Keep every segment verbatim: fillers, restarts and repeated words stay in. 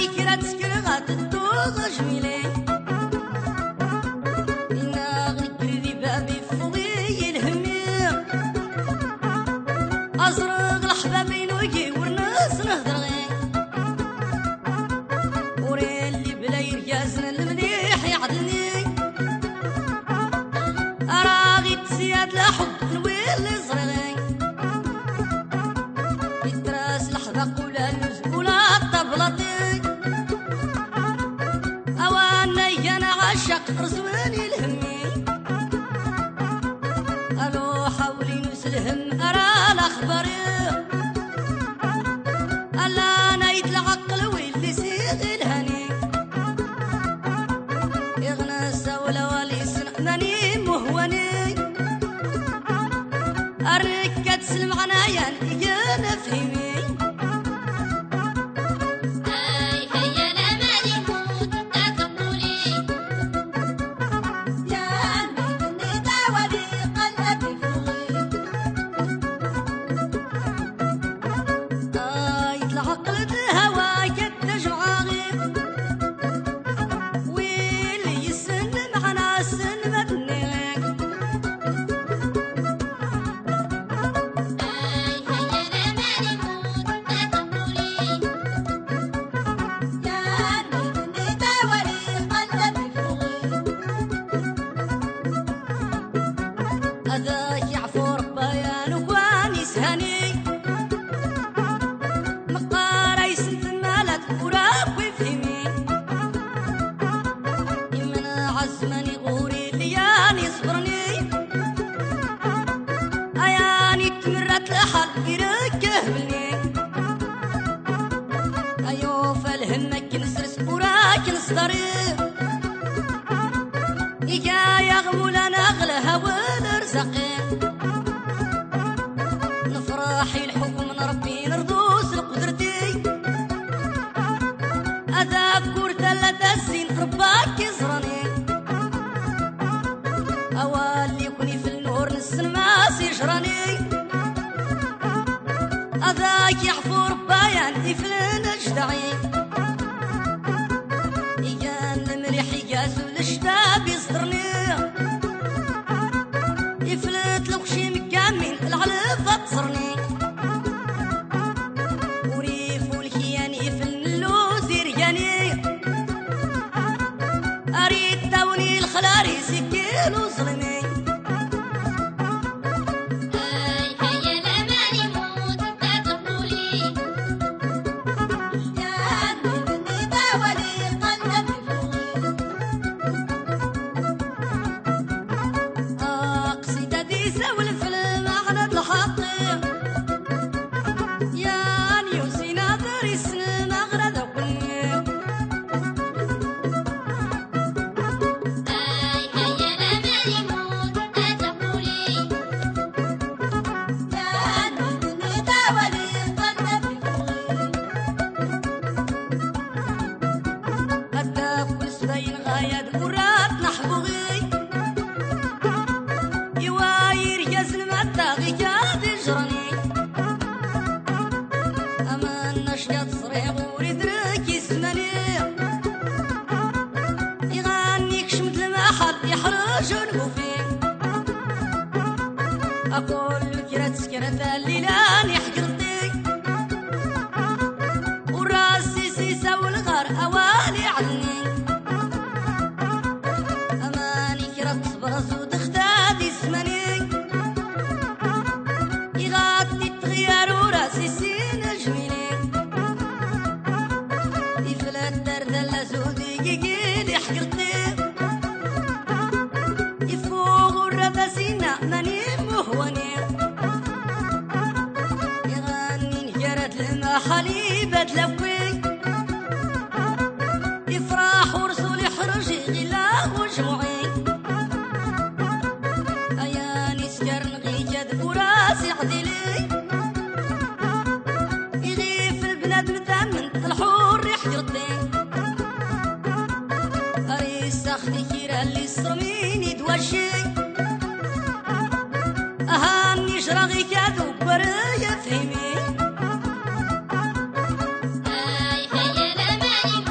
هيا هيا لا ماني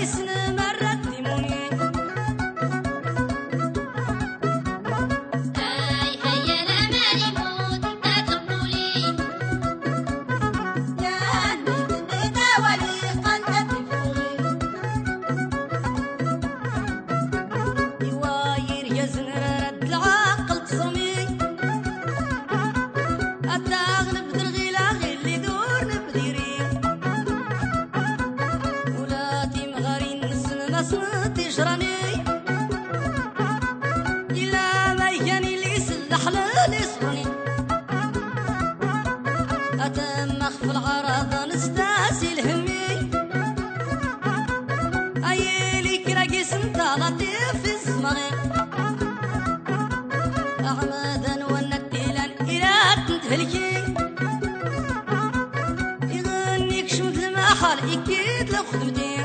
إكيد لو خدمتي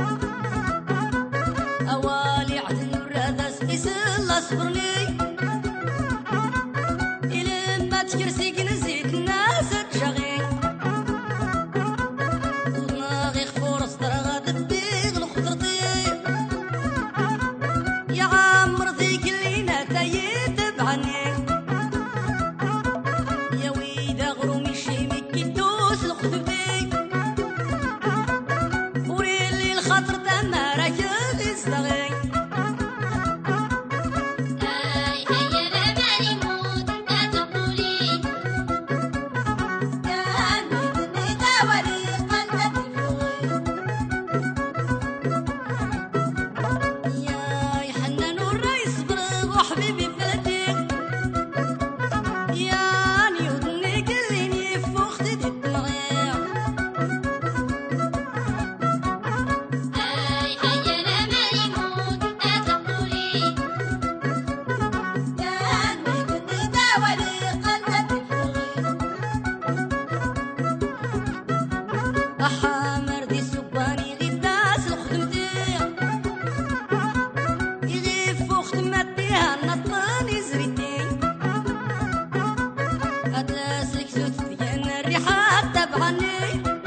أوالي عدن الرادس يسلا صبرني إلى ما تكرسيك نزيد الناس تشغي ودماغي خفور صدر غاد الديغ لخضرتي يا عمر ذيك اللي نتايد بعني يا ويدا غرومي شيمي كيدوس لخدمتي خاطر تمارا كل يستغي اي هيا لمالي موت تتقولي يا نيدني داولي قلبك الفوي يا يحنن الرئيس برغ وحبيبي بلدي يا نيودني كليني فوختي دي الدمغيع أحامر دي سباني غداس الخدمتي يغيف وقت مديها نطاني زريتي أتلاسك زوت ديان الريحة تبعني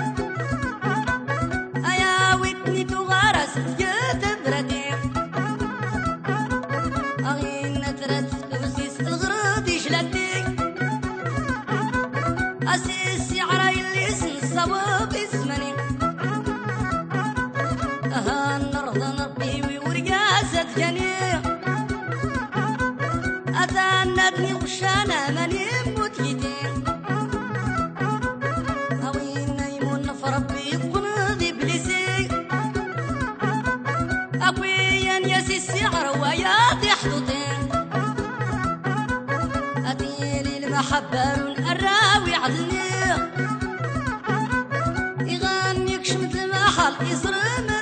أيا ويتني تغارس تجد بردي أغين نترد تبسيس الغرض يجلدي أسيسي عراي اللي سنصواب اسمني أها نرضى نربي ورقاسة جنيه أتاندني وشانا ماني متكتين أوين نايمون فربي قنضي بليسي أقويا ياسيسي عرواياتي حدوتين أتيلي المحبة الراوي عدني يغنيك شمت المحل يصرم